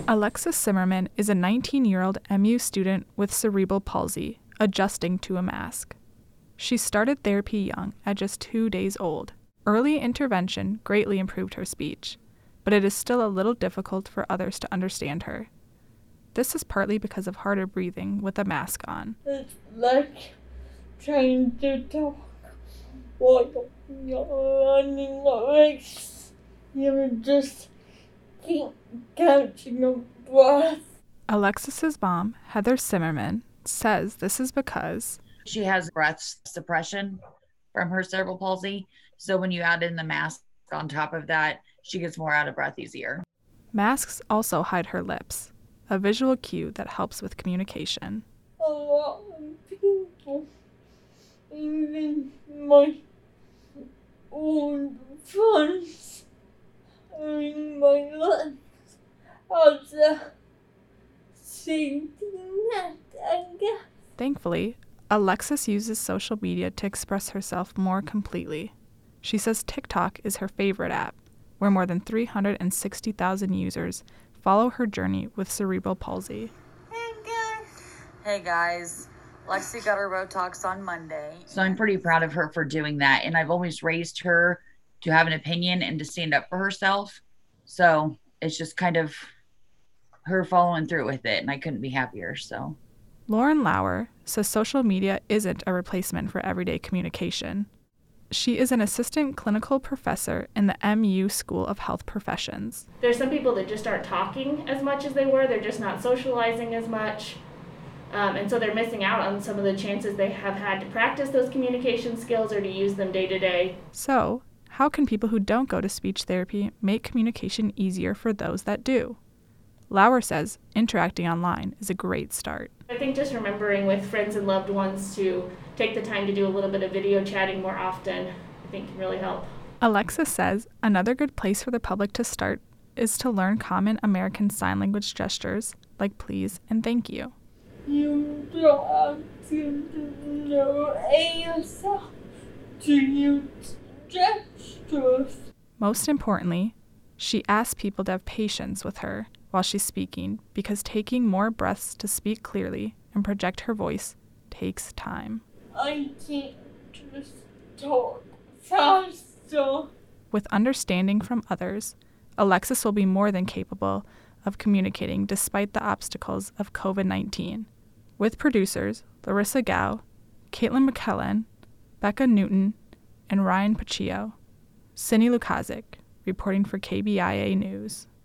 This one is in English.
Alexis Zimmerman is a 19-year-old MU student with cerebral palsy, adjusting to a mask. She started therapy young, at just 2 days old. Early intervention greatly improved her speech, but it is still a little difficult for others to understand her. This is partly because of harder breathing with a mask on. It's like trying to talk while you're running a race. You just keep catching your breath. Alexis's mom, Heather Zimmerman, says this is because she has breath suppression from her cerebral palsy. So when you add in the mask on top of that, she gets more out of breath easier. Masks also hide her lips, a visual cue that helps with communication. A lot of people, even my old friends, in my lips, as a safety net, I guess. Thankfully, Alexis uses social media to express herself more completely. She says TikTok is her favorite app, where more than 360,000 users follow her journey with cerebral palsy. Hey guys, Lexi got her Botox on Monday. So I'm pretty proud of her for doing that. And I've always raised her to have an opinion and to stand up for herself. So it's just kind of her following through with it. And I couldn't be happier. So Lauren Lauer says social media isn't a replacement for everyday communication. She is an assistant clinical professor in the MU School of Health Professions. There's some people that just aren't talking as much as they were. They're just not socializing as much. And so they're missing out on some of the chances they have had to practice those communication skills or to use them day to day. So, how can people who don't go to speech therapy make communication easier for those that do? Lauer says interacting online is a great start. I think just remembering with friends and loved ones to take the time to do a little bit of video chatting more often, I think can really help. Alexis says another good place for the public to start is to learn common American Sign Language gestures like please and thank you. You don't have to know ASL to use gestures. Most importantly, she asks people to have patience with her while she's speaking because taking more breaths to speak clearly and project her voice takes time. I can't just talk faster. With understanding from others, Alexis will be more than capable of communicating despite the obstacles of COVID-19. With producers Larissa Gao, Caitlin McKellen, Becca Newton, and Ryan Paccio, Cindy Lukazik, reporting for KBIA News.